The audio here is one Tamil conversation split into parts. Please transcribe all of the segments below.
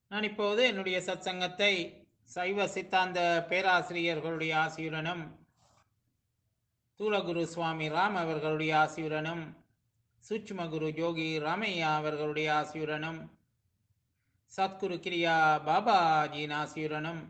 நான் இப்போது என்னுடைய சத்சங்கத்தை சைவ சித்தாந்த பேராசிரியர்களுடைய ஆசியுடனும் தூலகுரு சுவாமி ராம் அவர்களுடைய ஆசியுடனும் சூட்சும குரு யோகி ராமையா அவர்களுடைய ஆசியுடனும் சத்குரு கிரியா பாபாஜியின் ஆசியுடனும்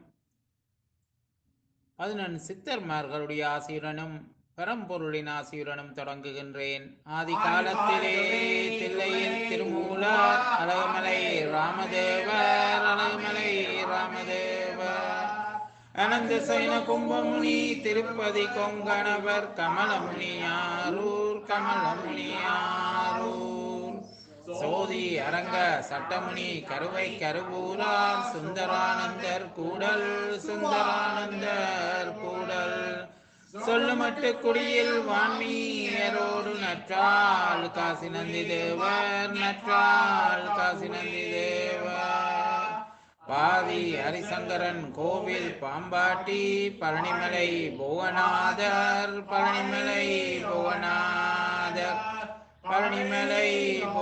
11 சித்தர்மார்களுடைய ஆசியுடனும் பரம்பொருளின் ஆசியுடனும் தொடங்குகின்றேன். ஆதி காலத்திலே தில்லையில் திருமூலர் அழகுமலை ராமதேவர் அழகுமலை ராமதேவர் அனந்த சைன கும்பமுனி திருப்பதி கொங்கணவர் கமலமுனியாரூர் கமலமுனியாரூர் சோதி அரங்க சட்டமுனி கருவை கருவூரார் சுந்தரானந்தர் கூடல் சுந்தரானந்தர் கூடல் சொல்லுமட்டு குடியில் வான்மீயரோடு நற்றால் காசி நந்தி தேவர் நற்றால் காசி நந்தி தேவர் பாதி ஹரிசங்கரன் கோவில் பாம்பாட்டி பழனிமலை புவனாதர் பழனிமலை புவனாதர் பழனிமலை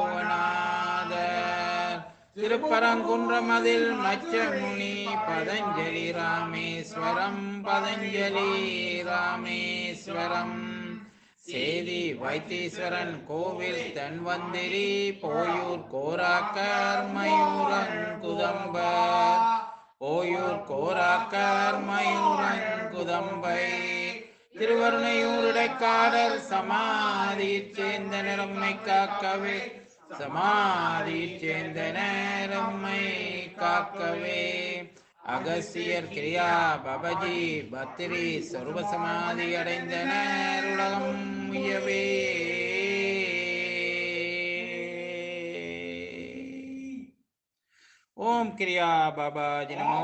புவனாதர் திருப்பரங்குன்றமதில் மச்சமுனி பதஞ்சலி ராமேஸ்வரம் பதஞ்சலி ராமேஸ்வரம் சேதி வைத்தீஸ்வரன் கோவில் தன்வந்திரி போயூர் கோராக்கர் மயூரன் குதம்பர் போயூர் கோராக்கர் மயூரன் குதம்பை திருவருணையூருடைக்காடர் சமாதியைச் சேர்ந்த நிறம்மை காக்கவே சமாதியைச் சேர்ந்த நேரம்மை காக்கவே அகசியர் கிரியா பபஜி பத்திரி சர்வ சமாதி அடைந்தனர் உலகம் உயவே. ஓம் கிரியா பாபாஜி நமோ.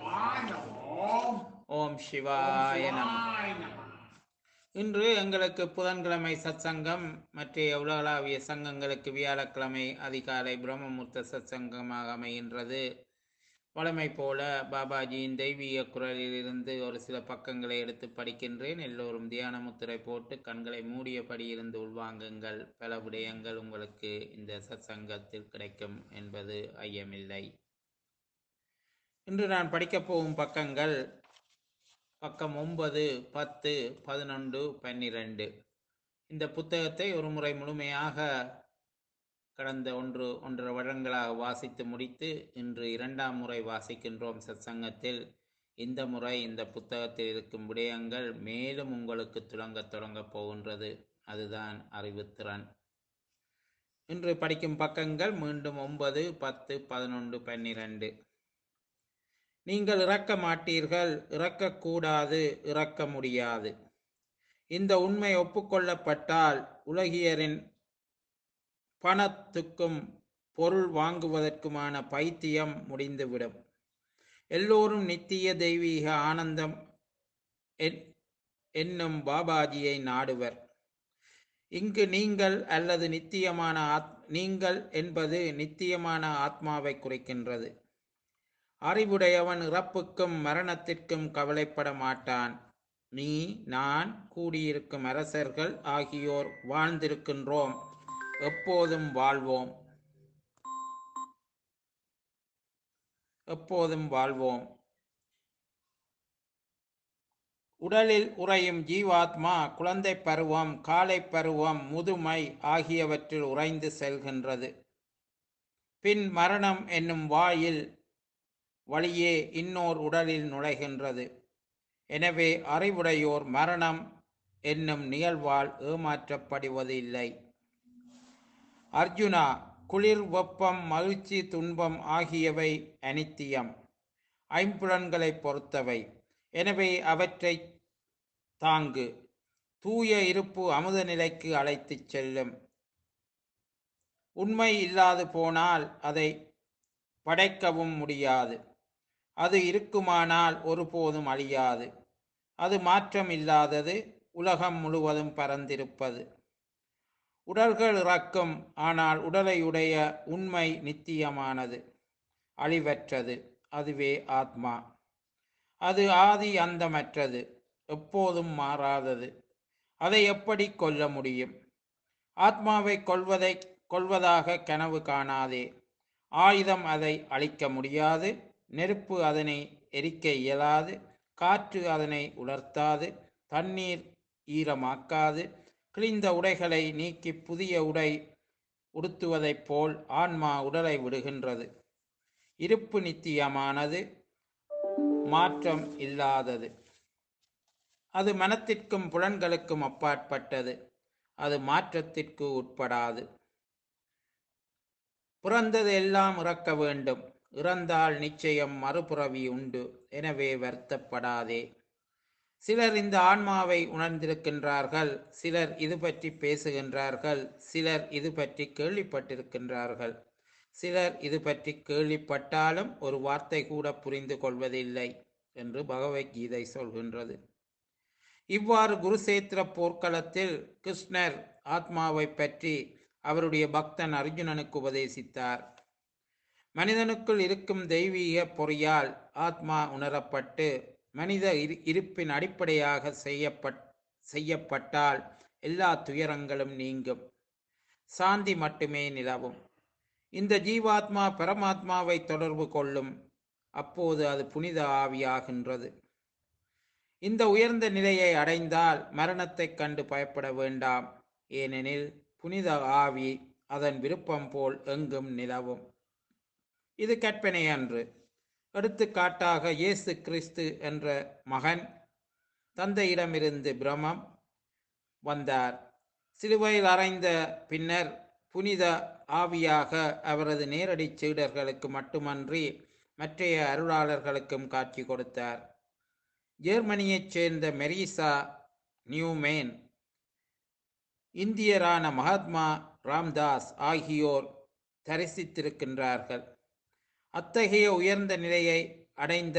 ஓம் சிவாய நமோ. இன்று எங்களுக்கு புதன்கிழமை சத்சங்கம் மற்ற உலகளாவிய சங்கங்களுக்கு வியாழக்கிழமை அதிகாலை பிரம்மமுர்த்த சத்சங்கமாக அமைகின்றது. வழமை போல பாபாஜியின் தெய்வீக குரலிலிருந்து ஒரு சில பக்கங்களை எடுத்து படிக்கின்றேன். எல்லோரும் தியான முத்திரை போட்டு கண்களை மூடியபடி இருந்து உள்வாங்குங்கள். பல விடயங்கள் உங்களுக்கு இந்த சத்சங்கத்தில் கிடைக்கும் என்பது ஐயமில்லை. இன்று நான் படிக்கப் போகும் பக்கங்கள் பக்கம் 9, 10, 11, 12. இந்த புத்தகத்தை ஒரு முறை முழுமையாக கடந்த 1.5 வருடங்களாக வாசித்து முடித்து இன்று 2ஆம் முறை வாசிக்கின்றோம் சத்சங்கத்தில். இந்த முறை இந்த புத்தகத்தில் இருக்கும் விடயங்கள் மேலும் உங்களுக்கு தொடங்கப் போகின்றது. அதுதான் அறிவுத்திறன். இன்று படிக்கும் பக்கங்கள் மீண்டும் 9, 10, 11, 12. நீங்கள் இறக்க மாட்டீர்கள், இறக்கக்கூடாது, இறக்க முடியாது. இந்த உண்மை ஒப்புக்கொள்ளப்பட்டால் உலகியரின் பணத்துக்கும் பொருள் வாங்குவதற்குமான பைத்தியம் முடிந்துவிடும். எல்லோரும் நித்திய தெய்வீக ஆனந்தம் என்னும் பாபாஜியை நாடுவர். இங்கு நீங்கள் அல்லது நீங்கள் என்பது நித்தியமான ஆத்மாவை குறிக்கின்றது. அறிவுடையவன் இறப்புக்கும் மரணத்திற்கும் கவலைப்பட மாட்டான். நீ நான் கூடியிருக்கும் அரசர்கள் ஆகியோர் வாழ்ந்திருக்கின்றோம், எப்போதும் வாழ்வோம், எப்போதும் வாழ்வோம். உடலில் உறையும் ஜீவாத்மா குழந்தை பருவம், காலை பருவம், முதுமை ஆகியவற்றில் உறைந்து செல்கின்றது. பின் மரணம் என்னும் வழியே இன்னோர் உடலில் நுழைகின்றது. எனவே அறிவுடையோர் மரணம் என்னும் நிகழ்வால் ஏமாற்றப்படுவது இல்லை. அர்ஜுனா, குளிர், வெப்பம், மகிழ்ச்சி, துன்பம் ஆகியவை அனித்தியம், ஐம்புலன்களை பொறுத்தவை. எனவே அவற்றை தாங்கு. தூய இருப்பு அமுத நிலைக்கு அழைத்துச் செல்லும். உண்மை இல்லாது போனால் அதை படைக்கவும் முடியாது. அது இருக்குமானால் ஒருபோதும் அழியாது. அது மாற்றம் இல்லாதது, உலகம் முழுவதும் பரந்திருப்பது. உடல்கள் இறக்கும், ஆனால் உடலையுடைய உண்மை நித்தியமானது, அழிவற்றது. அதுவே ஆத்மா. அது ஆதி அந்தமற்றது, எப்போதும் மாறாதது. அதை எப்படி கொல்ல முடியும்? ஆத்மாவை கொல்வதாக கனவு காணாதே. ஆயுதம் அதை அழிக்க முடியாது, நெருப்பு அதனை எரிக்க இயலாது, காற்று அதனை உலர்த்தாது, தண்ணீர் ஈரமாக்காது, கிழிந்த உடைகளை நீக்கி புதிய உடை உடுத்துவதைப் போல் ஆன்மா உடலை விடுகின்றது. இருப்பு நித்தியமானது, மாற்றம் இல்லாதது. அது மனத்திற்கும் புலன்களுக்கும் அப்பாற்பட்டது. அது மாற்றத்திற்கு உட்படாது. பிறந்தது எல்லாம் இறக்க வேண்டும். இறந்தால் நிச்சயம் மறுபிறவி உண்டு. எனவே வருத்தப்படாதே. சிலர் இந்த ஆன்மாவை உணர்ந்திருக்கின்றார்கள், சிலர் இது பற்றி பேசுகின்றார்கள், சிலர் இது பற்றி கேள்விப்பட்டிருக்கின்றார்கள், சிலர் இது பற்றி கேள்விப்பட்டாலும் ஒரு வார்த்தை கூட புரிந்து கொள்வதில்லை என்று பகவத்கீதை சொல்கின்றது. இவ்வாறு குருசேத்திர போர்க்களத்தில் கிருஷ்ணர் ஆத்மாவை பற்றி அவருடைய பக்தன் அர்ஜுனனுக்கு உபதேசித்தார். மனிதனுக்குள் இருக்கும் தெய்வீக பொறியால் ஆத்மா உணரப்பட்டு மனித இருப்பின் அடிப்படையாக செய்யப்பட்டால் எல்லா துயரங்களும் நீங்கும், சாந்தி மட்டுமே நிலவும். இந்த ஜீவாத்மா பரமாத்மாவை தொடர்பு கொள்ளும். அப்போது அது புனித ஆவியாகின்றது. இந்த உயர்ந்த நிலையை அடைந்தால் மரணத்தைக் கண்டு பயப்பட வேண்டாம். ஏனெனில் புனித ஆவி அதன் விருப்பம் போல் எங்கும் நிலவும். இது கற்பனை அன்று. எடுத்துக்காட்டாக இயேசு கிறிஸ்து என்ற மகன் தந்தையிடமிருந்து பிரம்மம் வந்தார். சிலுவையில் அறைந்த பின்னர் புனித ஆவியாக அவரது நேரடி சீடர்களுக்கு மட்டுமன்றி மற்றைய அருளாளர்களுக்கும் காட்சி கொடுத்தார். ஜெர்மனியைச் சேர்ந்த மெரிசா நியூமேன், இந்தியரான மகாத்மா ராம்தாஸ் ஆகியோர் தரிசித்திருக்கின்றார்கள். அத்தகைய உயர்ந்த நிலையை அடைந்த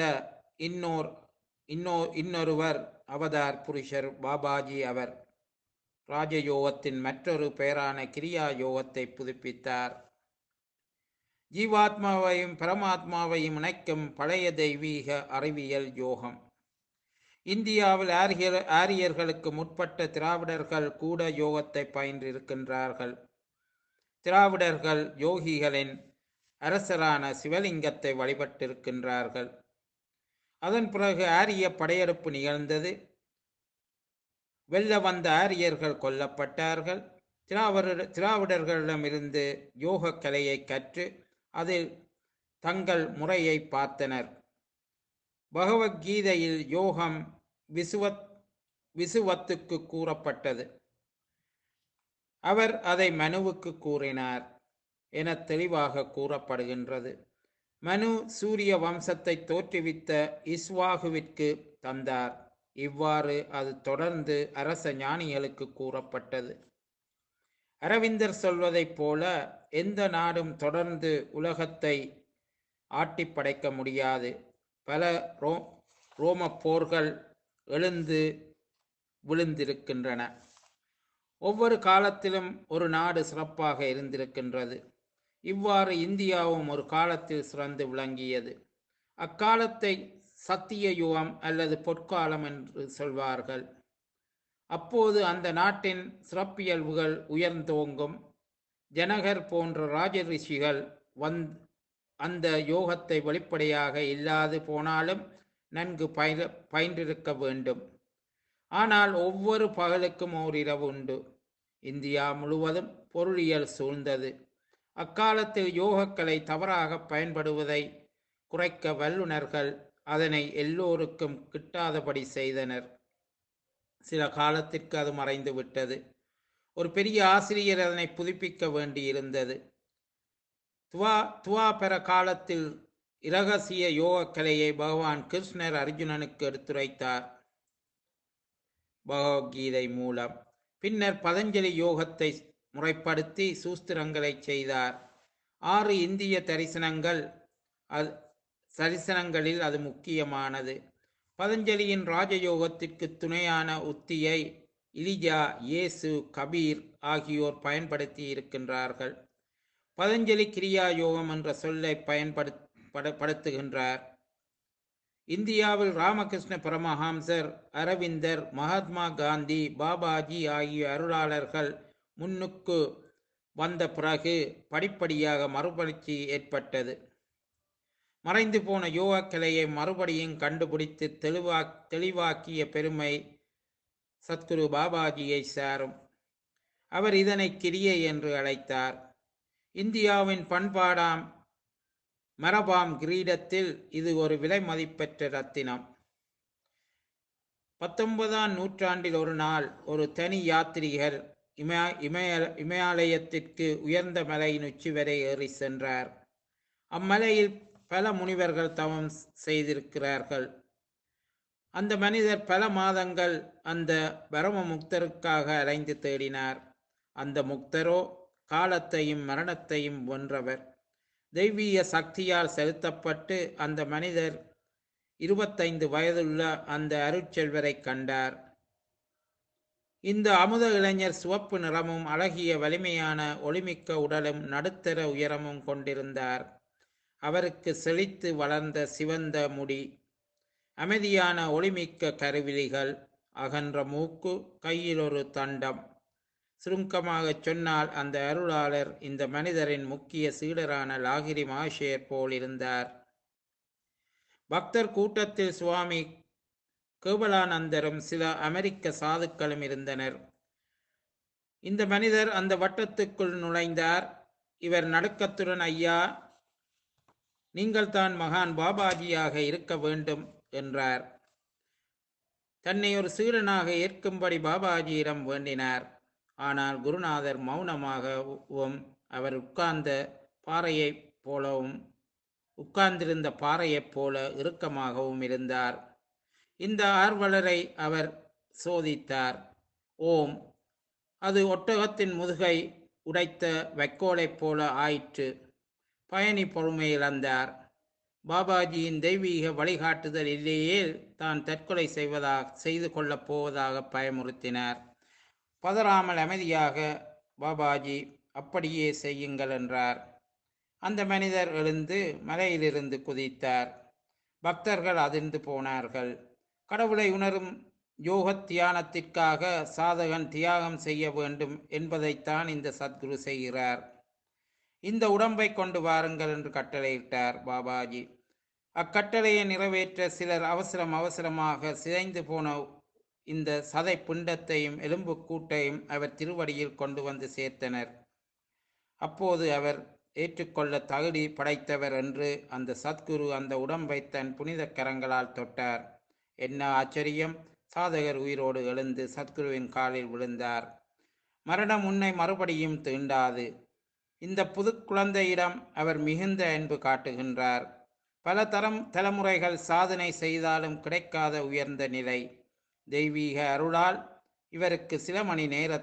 இன்னொருவர் அவதார் புருஷர் பாபாஜி. அவர் ராஜயோகத்தின் மற்றொரு பெயரான கிரியா யோகத்தை புதுப்பித்தார். ஜீவாத்மாவையும் பரமாத்மாவையும் இணைக்கும் பழைய தெய்வீக அறிவியல் யோகம். இந்தியாவில் ஆரியர்களுக்கு முற்பட்ட திராவிடர்கள் கூட யோகத்தை பயின்றிருக்கின்றார்கள். திராவிடர்கள் யோகிகளின் அரசரான சிவலிங்கத்தை வழிபட்டிருக்கின்றார்கள். அதன் பிறகு ஆரிய படையெடுப்பு நிகழ்ந்தது. வெல்ல வந்த ஆரியர்கள் கொல்லப்பட்டார்கள். திராவிடர்களிடமிருந்து யோக கலையை கற்று அதில் தங்கள் முறையை பார்த்தனர். பகவத்கீதையில் யோகம் விசுவத்துக்கு கூறப்பட்டது. அவர் அதை மனுவுக்கு கூறினார் என தெளிவாக கூறப்படுகின்றது. மனு சூரிய வம்சத்தை தோற்றுவித்த இஸ்வாகுவிற்கு தந்தார். இவ்வாறு அது தொடர்ந்து அரச ஞானிகளுக்கு கூறப்பட்டது. அரவிந்தர் சொல்வதைப் போல எந்த நாடும் தொடர்ந்து உலகத்தை ஆட்டி படைக்க முடியாது. பல ரோம போர்கள் எழுந்து விழுந்திருக்கின்றன. ஒவ்வொரு காலத்திலும் ஒரு நாடு சிறப்பாக இருந்திருக்கின்றது. இவ்வாறு இந்தியாவும் ஒரு காலத்தில் சிறந்து விளங்கியது. அக்காலத்தை சத்திய யுகம் அல்லது பொற்காலம் என்று சொல்வார்கள். அப்போது அந்த நாட்டின் சிறப்பியல்புகள் உயர்ந்தோங்கும். ஜனகர் போன்ற ராஜரிஷிகள் அந்த யோகத்தை வெளிப்படையாக இல்லாது போனாலும் நன்கு பயின்றிருக்க வேண்டும். ஆனால் ஒவ்வொரு பகலுக்கும் ஓர் இரவு உண்டு. இந்தியா முழுவதும் பொருளியல் சூழ்ந்தது. அக்காலத்தில் யோகக்கலை தவறாக பயன்படுவதை குறைக்க வல்லுநர்கள் அதனை எல்லோருக்கும் கிட்டாதபடி செய்தனர். சில காலத்திற்கு அது மறைந்து விட்டது. ஒரு பெரிய ஆசிரியர் அதனை புதுப்பிக்க வேண்டியிருந்தது. துவாபர காலத்தில் இரகசிய யோகக்கலையை பகவான் கிருஷ்ணர் அர்ஜுனனுக்கு எடுத்துரைத்தார் பகவத்கீதை மூலம். பின்னர் பதஞ்சலி யோகத்தை முறைப்படுத்தி சூஸ்திரங்களை செய்தார். 6 இந்திய தரிசனங்களில் அது முக்கியமானது. பதஞ்சலியின் ராஜயோகத்திற்கு துணையான உத்தியை இலிஜா, இயேசு, கபீர் ஆகியோர் பயன்படுத்தி இருக்கின்றார்கள். பதஞ்சலி கிரியா யோகம் என்ற சொல்லை பயன்படுத்துகின்றார். இந்தியாவில் ராமகிருஷ்ண பரமஹம்சர், அரவிந்தர், மகாத்மா காந்தி, பாபாஜி ஆகிய அருளாளர்கள் முன்னுக்கு வந்த பிறகு படிப்படியாக மறுபலர்ச்சி ஏற்பட்டது. மறைந்து போன யோகக்கலையை மறுபடியும் கண்டுபிடித்து தெளிவாக்கிய பெருமை சத்குரு பாபாஜியை சாரும். அவர் இதனை கிரியை என்று அழைத்தார். இந்தியாவின் பண்பாடாம் மரபாம் கிரீடத்தில் இது ஒரு விலை மதிப்பெற்ற ரத்தினம். 19ஆம் நூற்றாண்டில் ஒரு நாள் ஒரு தனி யாத்ரீகர் இமயாலயத்திற்கு உயர்ந்த மலையின் உச்சி வரை ஏறி சென்றார். அம்மலையில் பல முனிவர்கள் தவம் செய்திருக்கிறார்கள். அந்த மனிதர் பல மாதங்கள் அந்த பரம முக்தருக்காக அலைந்து தேடினார். அந்த முக்தரோ காலத்தையும் மரணத்தையும் வென்றவர். தெய்வீக சக்தியால் செலுத்தப்பட்டு அந்த மனிதர் 25 வயதுள்ள அந்த அருட்செல்வரை கண்டார். இந்த அமுத இளைஞர் சிவப்பு நிறமும் அழகிய வலிமையான ஒளிமிக்க உடலும் நடுத்தர உயரமும் கொண்டிருந்தார். அவருக்கு செழித்து வளர்ந்த சிவந்த முடி, அமைதியான ஒளிமிக்க கருவிழிகள், அகன்ற மூக்கு, கையில் ஒரு தண்டம். சுருக்கமாகச் சொன்னால் அந்த அருளாளர் இந்த மனிதரின் முக்கிய சீடரான லாகிரி மகர்ஷியர் போல் இருந்தார். பக்தர் கூட்டத்தில் சுவாமி கேவலானந்தரும் சில அமெரிக்க சாதுக்களும் இருந்தனர். இந்த மனிதர் அந்த வட்டத்துக்குள் நுழைந்தார். இவர் நடுக்கத்துடன், ஐயா, நீங்கள் தான் மகான் பாபாஜியாக இருக்க வேண்டும் என்றார். தன்னை ஒரு சீடனாக ஏற்கும்படி பாபாஜியிடம் வேண்டினார். ஆனால் குருநாதர் மௌனமாகவும் அவர் உட்கார்ந்திருந்த பாறையைப் போல இறுக்கமாகவும் இருந்தார். இந்த ஆர்வலரை அவர் சோதித்தார். ஓம், அது ஒட்டகத்தின் முதுகை உடைத்த வைக்கோலைப் போல ஆயிற்று. பயணி பொறுமை இழந்தார். பாபாஜியின் தெய்வீக வழிகாட்டுதல் இல்லையே தான் தற்கொலை செய்து கொள்ளப் போவதாக பயமுறுத்தினார். பதறாமல் அமைதியாக, பாபாஜி, அப்படியே செய்யுங்கள் என்றார். அந்த மனிதர் எழுந்து மலையிலிருந்து குதித்தார். பக்தர்கள் அதிர்ந்து போனார்கள். கடவுளை உணரும் யோக தியானத்திற்காக சாதகன் தியாகம் செய்ய வேண்டும் என்பதைத்தான் இந்த சத்குரு செய்கிறார். இந்த உடம்பை கொண்டு வாருங்கள் என்று கட்டளையிட்டார் பாபாஜி. அக்கட்டளையை நிறைவேற்ற சிலர் அவசரமாக சிதைந்து போன இந்த சதை பிண்டத்தையும் எலும்பு கூட்டையும் அவர் திருவடியில் கொண்டு வந்து சேர்த்தனர். அப்போது அவர் ஏற்றுக்கொள்ள தகுதி படைத்தவர் என்று அந்த சத்குரு அந்த உடம்பை தன் புனித கரங்களால் தொட்டார். என்ன ஆச்சரியம்! சாதகர் உயிரோடு எழுந்து சத்குருவின் காலில் விழுந்தார். மரணம் உன்னை மறுபடியும் தீண்டாது. இந்த புது குழந்தையிடம் அவர் மிகுந்த அன்பு காட்டுகின்றார். பல தலைமுறைகள் சாதனை செய்தாலும் கிடைக்காத உயர்ந்த நிலை தெய்வீக அருளால் இவருக்கு சில மணி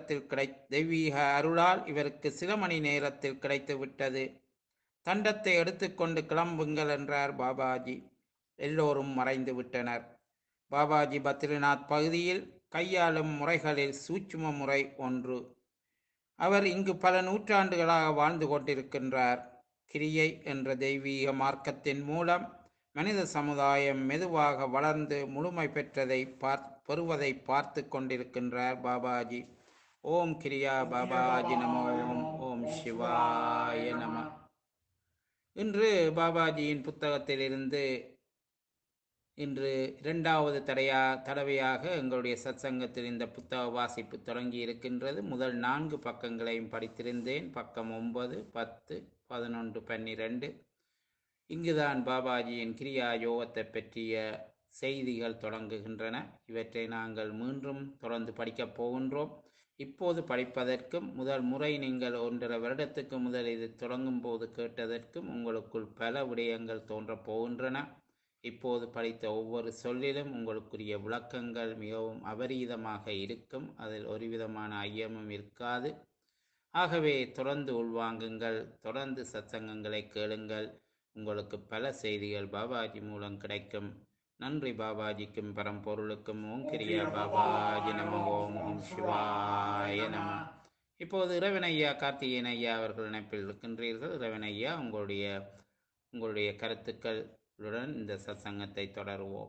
நேரத்தில் கிடைத்து விட்டது. தண்டத்தை எடுத்துக்கொண்டு கிளம்புங்கள் என்றார் பாபாஜி. எல்லோரும் மறைந்து விட்டனர். பாபாஜி பத்ரிநாத் பகுதியில் கையாளும் முறைகளில் சூட்சும முறை ஒன்று. அவர் இங்கு பல நூற்றாண்டுகளாக வாழ்ந்து கொண்டிருக்கின்றார். கிரியை என்ற தெய்வீக மார்க்கத்தின் மூலம் மனித சமுதாயம் மெதுவாக வளர்ந்து முழுமை பெறுவதை பார்த்து கொண்டிருக்கின்றார் பாபாஜி. ஓம் கிரியா பாபாஜி நமோ. ஓம் சிவாய நம. இன்று பாபாஜியின் புத்தகத்திலிருந்து இன்று 2வது தடவையாக எங்களுடைய சத்சங்கத்தில் இந்த புத்தக வாசிப்பு தொடங்கி இருக்கின்றது. முதல் 4 பக்கங்களையும் படித்திருந்தேன். பக்கம் 9, 10, 11, 12. இங்குதான் பாபாஜியின் கிரியா யோகத்தை பற்றிய செய்திகள் தொடங்குகின்றன. இவற்றை நாங்கள் மீண்டும் தொடர்ந்து படிக்கப் போகின்றோம். இப்போது படிப்பதற்கும் முதல் முறை நீங்கள் 1.5 வருடத்துக்கு முதல் இது தொடங்கும் போது கேட்டதற்கும் உங்களுக்குள் பல விடயங்கள் தோன்றப் போகின்றன. இப்போது படித்த ஒவ்வொரு சொல்லிலும் உங்களுக்குரிய விளக்கங்கள் மிகவும் அபரீதமாக இருக்கும். அதில் ஒரு விதமான ஐயமும் இருக்காது. ஆகவே தொடர்ந்து உள்வாங்குங்கள். தொடர்ந்து சத்சங்கங்களை கேளுங்கள். உங்களுக்கு பல செய்திகள் பாபாஜி மூலம் கிடைக்கும். நன்றி பாபாஜிக்கும் பரம்பொருளுக்கும். ஓம் கிரியா பாபாஜி நம. ஓம் ஓம் சிவாய நம. இப்போது இறைவனையா கார்த்திகேயன் ஐயா அவர்கள் இணைப்பில் இருக்கின்றீர்கள். இறைவனையா, உங்களுடைய கருத்துக்களுடன் இந்த சத்சங்கத்தை தொடருவோம்.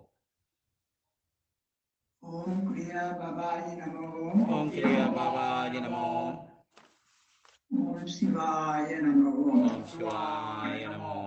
ஓம் கிரியா பாபாஜி நமோ. ஓம் கிரியா பாபாஜி நமோ. ஓம் சிவாய நமோ. ஓம் சிவாய நமோ.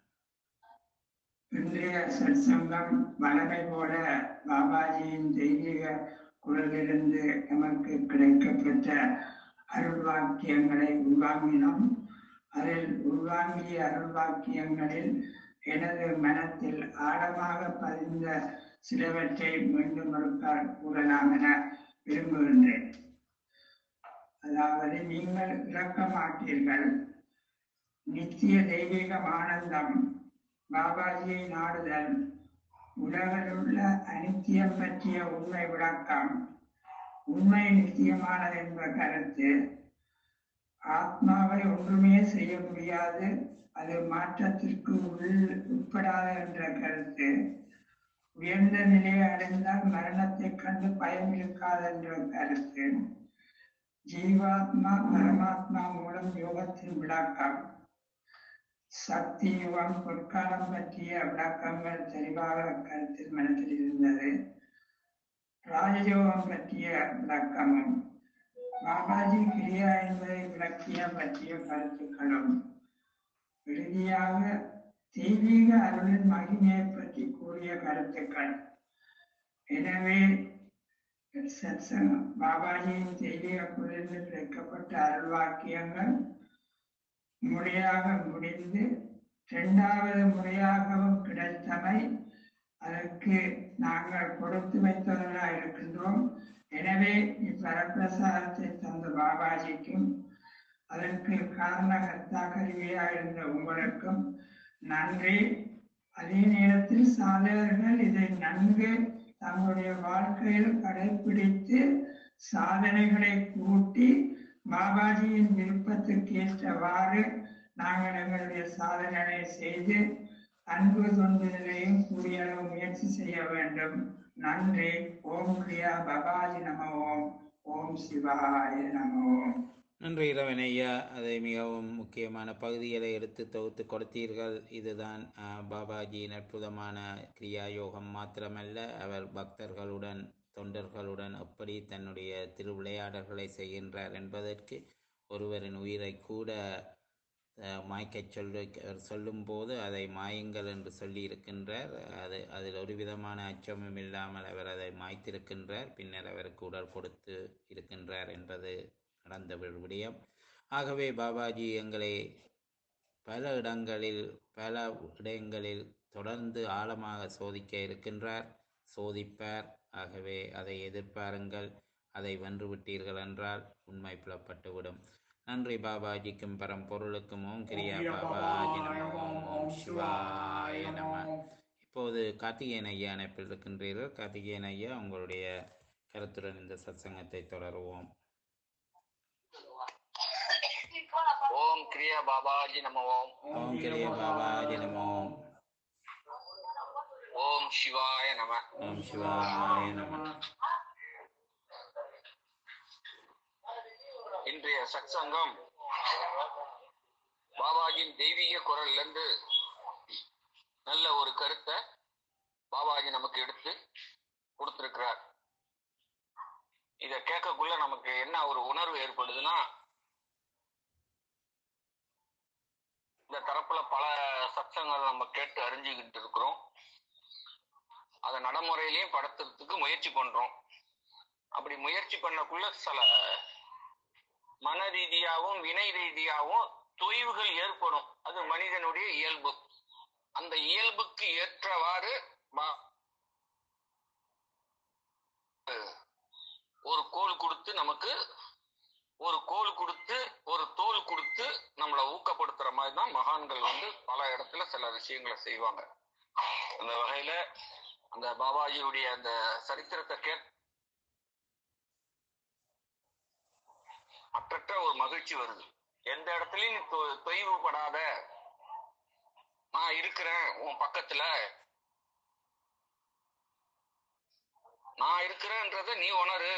இன்றைய சற்சங்கம் வழமை போல பாபாஜியின் தெய்வீக குரலிலிருந்து நமக்கு கிடைக்கப்பெற்ற அருள் வாக்கியங்களை உள்வாங்கினோம். அதில் உள்வாங்கிய அருள் வாக்கியங்களில் எனது மனத்தில் ஆழமாக பதிந்த சிலவற்றை மீண்டும் ஒருக்கால் கூறலாம் என விரும்புகின்றேன். அதாவது, நீங்கள் இறக்க மாட்டீர்கள். நித்திய தெய்வீகம் ஆனந்தம், பாபாஜியை நாடுதல், உலகில் உள்ள அனித்தியம் பற்றிய உண்மை விளக்கம், உண்மை நித்தியமானது என்ற கருத்து, ஆத்மாவை ஒன்றுமே செய்ய முடியாது, அது மாற்றத்திற்கு உட்படாது என்ற கருத்து, உயர்ந்த நிலையை அடைந்தால் மரணத்தை கண்டு பயம் இருக்காது என்ற கருத்து, ஜீவாத்மா பரமாத்மா மூலம் யோகத்தின் விளக்கம், சக்தி யுகம் பொற்காலம் பற்றிய விளக்கங்கள் தெளிவாக கருத்தில் மனத்தில் இருந்தது. ராஜயோகம் பற்றிய விளக்கமும் பாபாஜி கிரியா என்பதை விளக்கிய பற்றிய கருத்துக்களும், இறுதியாக தெய்வீக அருளின் மகிமையை பற்றி கூறிய கருத்துக்கள். எனவே பாபாஜியின் தெய்வீக குரலில் கிடைக்கப்பட்ட அருள் வாக்கியங்கள் முறையாக முடிந்து இரண்டாவது முறையாகவும் கிடைத்தமை அதற்கு நாங்கள் கொடுத்து வைத்தவர்களாக இருக்கின்றோம். எனவே இப்பரப்பிரசாதத்தை தந்த பாபாஜிக்கும் அதற்கு காரணகர்த்தா கருவியாக இருந்த உங்களுக்கும் நன்றி. அதே நேரத்தில் சாதகர்கள் இதை நன்கு தங்களுடைய வாழ்க்கையில் கடைபிடித்து சாதனைகளை கூட்டி பாபாஜியின் விருப்பத்திற்கு ஏற்றவாறு நாங்கள் எங்களுடைய சாதனைகளை செய்து அன்பு தொண்டுகளையும் கூடிய அளவு முயற்சி செய்ய வேண்டும். நன்றி. ஓம் கிரியா பாபாஜி நம ஓம். ஓம் சிவாய நம ஓம். நன்றி இறைவன் ஐயா. அதை மிகவும் முக்கியமான பகுதிகளை எடுத்து தொகுத்து கொடுத்தீர்கள். இதுதான் பாபாஜியின் அற்புதமான கிரியா யோகம் மாத்திரமல்ல, அவர் பக்தர்களுடன் தொண்டர்களுடன் எப்படி தன்னுடைய திருவிளையாடல்களை செய்கின்றார் என்பதற்கு ஒருவரின் உயிரை கூட மாய்க்கச் சொல்லும் போது அதை மாயுங்கள் என்று சொல்லி இருக்கின்றார். அதில் ஒரு விதமான அச்சமும் இல்லாமல் அவர் அதை மாய்த்திருக்கின்றார். பின்னர் அவருக்கு உடல் கொடுத்து இருக்கின்றார் என்பது நடந்த விடயம். ஆகவே பாபாஜி எங்களை பல இடங்களில் தொடர்ந்து ஆழமாக சோதிக்க இருக்கின்றார், சோதிப்பார். ஆகவே அதை எதிர்பாருங்கள். அதை வென்றுவிட்டீர்கள் என்றால் உண்மை புலப்பட்டுவிடும். நன்றி பாபாஜிக்கும் பரம்பொருளுக்கும். ஓம் கிரியா பாபாஜி நம ஓம். ஓம் சிவாய நம. இப்போது கார்த்திகேயன் ஐயா அணைப்பில் இருக்கின்றீர்கள். கார்த்திகேயன் ஐயா, உங்களுடைய கருத்துடன் இந்த சத்சங்கத்தை தொடருவோம். ஓம் கிரியா பாபாஜி நம ஓம். ஓம் கிரியா பாபாஜி நம ஓம். ஓம் சிவாய நம. ஓம் சிவாய நம. இன்றைய சத்சங்கம் பாபாஜியின் தெய்வீக குரல்ல இருந்து நல்ல ஒரு கருத்தை பாபாஜி நமக்கு எடுத்து கொடுத்திருக்கிறார். இத கேட்கக்குள்ள நமக்கு என்ன ஒரு உணர்வு ஏற்படுதுன்னா, இந்த தரப்புல பல சத்சங்கள் நம்ம கேட்டு அறிஞ்சுக்கிட்டு இருக்கிறோம். அதை நடைமுறையிலையும் படுத்துறதுக்கு முயற்சி பண்றோம். அப்படி முயற்சி பண்ணக்குள்ள சில மன ரீதியாகவும் வினை ரீதியாகவும் தொய்வுகள் ஏற்படும். அது மனிதனுடைய இயல்பு. அந்த இயல்புக்கு ஏற்றவாறு ஒரு கோல் கொடுத்து நமக்கு ஒரு தோல் கொடுத்து நம்மளை ஊக்கப்படுத்துற மாதிரி தான் மகான்கள் பல இடத்துல சில விஷயங்களை செய்வாங்க. அந்த வகையில அந்த பாபாஜியுடைய அந்த சரித்திரத்தை அற்றற்ற ஒரு மகிழ்ச்சி வருது. எந்த இடத்துலயும் நீ தொய்வுபடாத, நான் இருக்கிறேன் உன் பக்கத்துல, நான் இருக்கிறேன்றத நீ உணரு,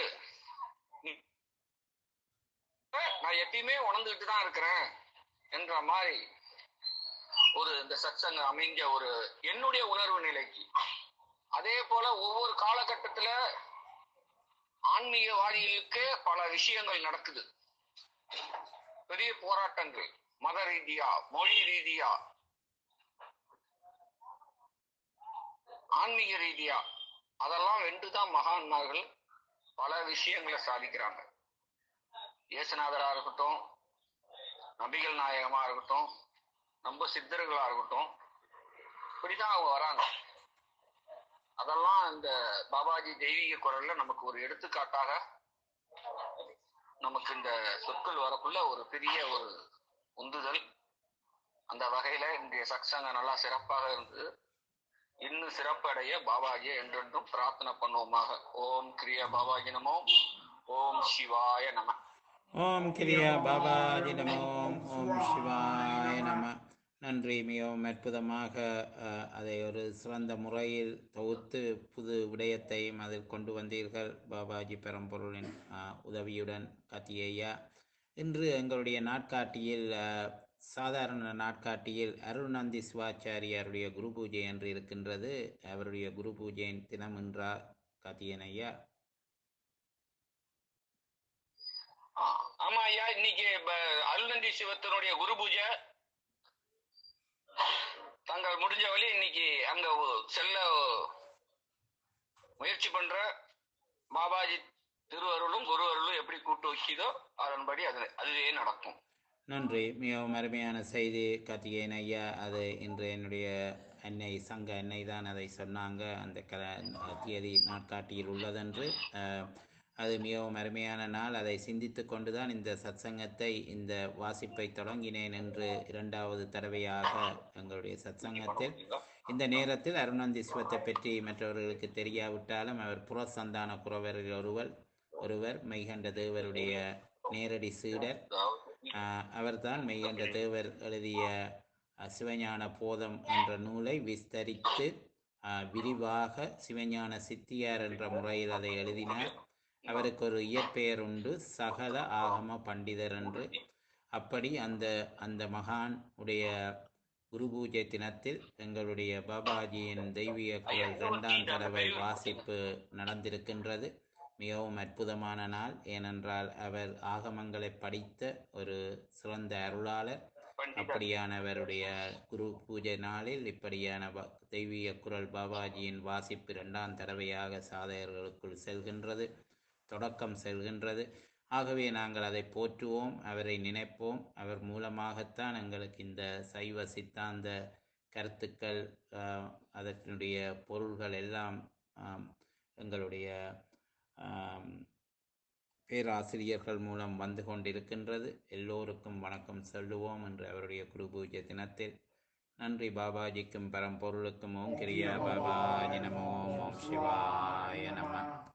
நான் எப்பயுமே உணர்ந்துட்டு தான் இருக்கிறேன் என்ற மாதிரி ஒரு இந்த சத்சங்கம் அமைஞ்ச ஒரு என்னுடைய உணர்வு நிலைக்கு. அதே போல ஒவ்வொரு காலகட்டத்துல ஆன்மீகவாதிகளுக்கு பல விஷயங்கள் நடக்குது. பெரிய போராட்டங்கள், மத ரீதியா, மொழி ரீதியா, ஆன்மீக ரீதியா, அதெல்லாம் வென்றுதான் மகான்மார்கள் பல விஷயங்களை சாதிக்கிறாங்க. இயேசுநாதரா இருக்கட்டும், நபிகள் நாயகமா இருக்கட்டும், நம்ம சித்தர்களா இருக்கட்டும், இப்படிதான் அவங்க வராங்க. அதெல்லாம் இந்த பாபாஜி தெய்வீக குரல்ல நமக்கு ஒரு எடுத்துக்காட்டாக நமக்கு இந்த சொற்கள் வரக்குள்ள ஒரு பெரிய ஒரு உந்துதல். அந்த வகையில இன்றைய சத்சங்கம் நல்லா சிறப்பாக இருந்தது. இன்னும் சிறப்படைய பாபாஜியை என்றென்றும் பிரார்த்தனை பண்ணுவோமாக. ஓம் கிரியா பாபாஜி நமோ. ஓம் சிவாய நம. ஓம் கிரியா பாபாஜி நமோ. ஓம் சிவாய நம. நன்றி. மிகவும் அற்புதமாக அதை ஒரு சிறந்த முறையில் தொகுத்து புது விடயத்தையும் அதில் கொண்டு வந்தீர்கள் பாபாஜி பரம்பொருளின் உதவியுடன். காத்தியையா, இன்று எங்களுடைய நாட்காட்டியில் சாதாரண நாட்காட்டியில் அருள்நந்தி சிவாச்சாரியாருடைய குரு பூஜை என்று இருக்கின்றது. அவருடைய குரு பூஜையின் தினம் என்றார் காத்தியன் ஐயா. ஆமா ஐயா, இன்னைக்கு அருள்நந்தி சிவத்தினுடைய குரு பூஜை. தாங்கள் முடிஞ்ச வழி இன்னைக்கு அங்க செல்ல முயற்சி பண்ற. பாபாஜி திருவருளும் குரு அருளும் எப்படி கூட்டு வைக்கிதோ அதன்படி அதுவே நடக்கும். நன்றி. மிகவும் அருமையான செய்தி கார்த்திகேயன் ஐயா. அது இன்று என்னுடைய அன்னை சங்க அன்னை தான் அதை சொன்னாங்க. அந்த தேதி நாட்காட்டியில் உள்ளதென்று. அது மிகவும் அருமையான நாள். அதை சிந்தித்து கொண்டுதான் இந்த சத்சங்கத்தை, இந்த வாசிப்பை தொடங்கினேன் என்று இரண்டாவது தடவையாக எங்களுடைய சத்சங்கத்தில். இந்த நேரத்தில் அருணந்தி சிவத்தை பற்றி மற்றவர்களுக்கு தெரியாவிட்டாலும் அவர் புறசந்தான குறவரில் ஒருவர் மெய்கண்ட தேவருடைய நேரடி சீடர். அவர்தான் மெய்கண்ட தேவர் எழுதிய சிவஞான போதம் என்ற நூலை விஸ்தரித்து விரிவாக சிவஞான சித்தியார் என்ற முறையில் அதை எழுதினார். அவருக்கு ஒரு இயற்பெயர் உண்டு, சகல ஆகம பண்டிதர் என்று. அப்படி அந்த மகான் உடைய குரு பூஜை தினத்தில் எங்களுடைய பாபாஜியின் தெய்வீக குரல் 2ஆம் தடவை வாசிப்பு நடந்திருக்கின்றது. மிகவும் அற்புதமான நாள். ஏனென்றால் அவர் ஆகமங்களை படித்த ஒரு சிறந்த அருளாளர். அப்படியானவருடைய குரு பூஜை நாளில் இப்படியான தெய்வீக குரல் பாபாஜியின் வாசிப்பு 2ஆம் தடவையாக சாதகர்களுக்குள் செல்கின்றது, தொடக்கம் செல்கின்றது. ஆகவே நாங்கள் அதை போற்றுவோம், அவரை நினைப்போம். அவர் மூலமாகத்தான் எங்களுக்கு இந்த சைவ சித்தாந்த கருத்துக்கள், அதனுடைய பொருள்கள் எல்லாம் எங்களுடைய பேராசிரியர்கள் மூலம் வந்து கொண்டிருக்கின்றது. எல்லோருக்கும் வணக்கம் சொல்லுவோம் என்று அவருடைய குரு பூஜை தினத்தில். நன்றி. பாபாஜிக்கும் பரம்பொருளுக்கும். ஓம் கிரியா பாபாஜி நமோ. ஓம் சிவாய நம.